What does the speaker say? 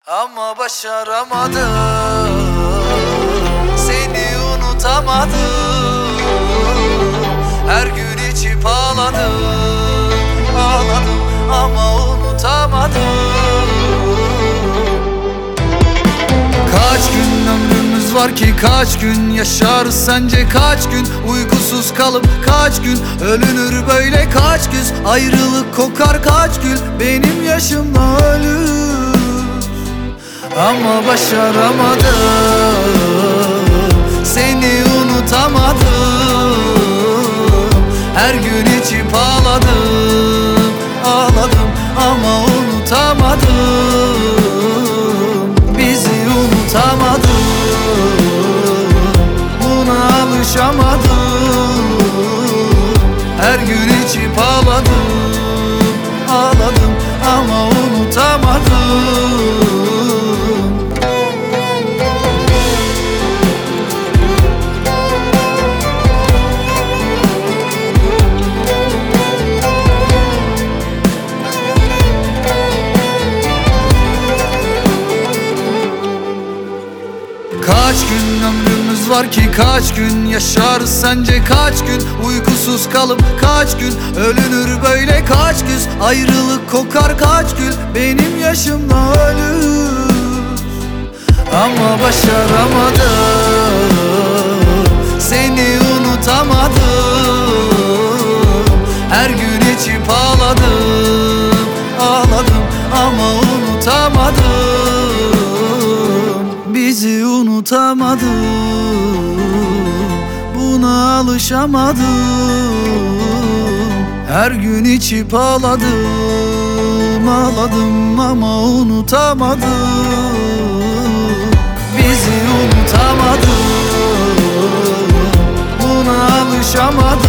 Ama başaramadım, seni unutamadım. Her gün içip ağladım, ağladım ama unutamadım. Kaç gün ömrümüz var ki, kaç gün yaşarız sence, kaç gün uykusuz kalıp kaç gün ölünür böyle, kaç güz ayrılık kokar, kaç gül benim yaşımda ölür. Ama başaramadım, seni unutamadım. Her gün içip ağladım, ağladım ama unutamadım. Bizi unutamadım, buna alışamadım. Her gün içip ağladım, ağladım ama unutamadım. Kaç gün ömrümüz var ki, kaç gün yaşarız sence, kaç gün uykusuz kalıp kaç gün ölünür böyle, kaç güz ayrılık kokar, kaç gül benim yaşımda ölür. Ama başaramadım, seni unutamadım. Her gün içip ağladım, ağladım ama unutamadım. Bizi unutamadım, buna alışamadım. Her gün içip ağladım, ağladım ama unutamadım. Bizi unutamadım, buna alışamadım.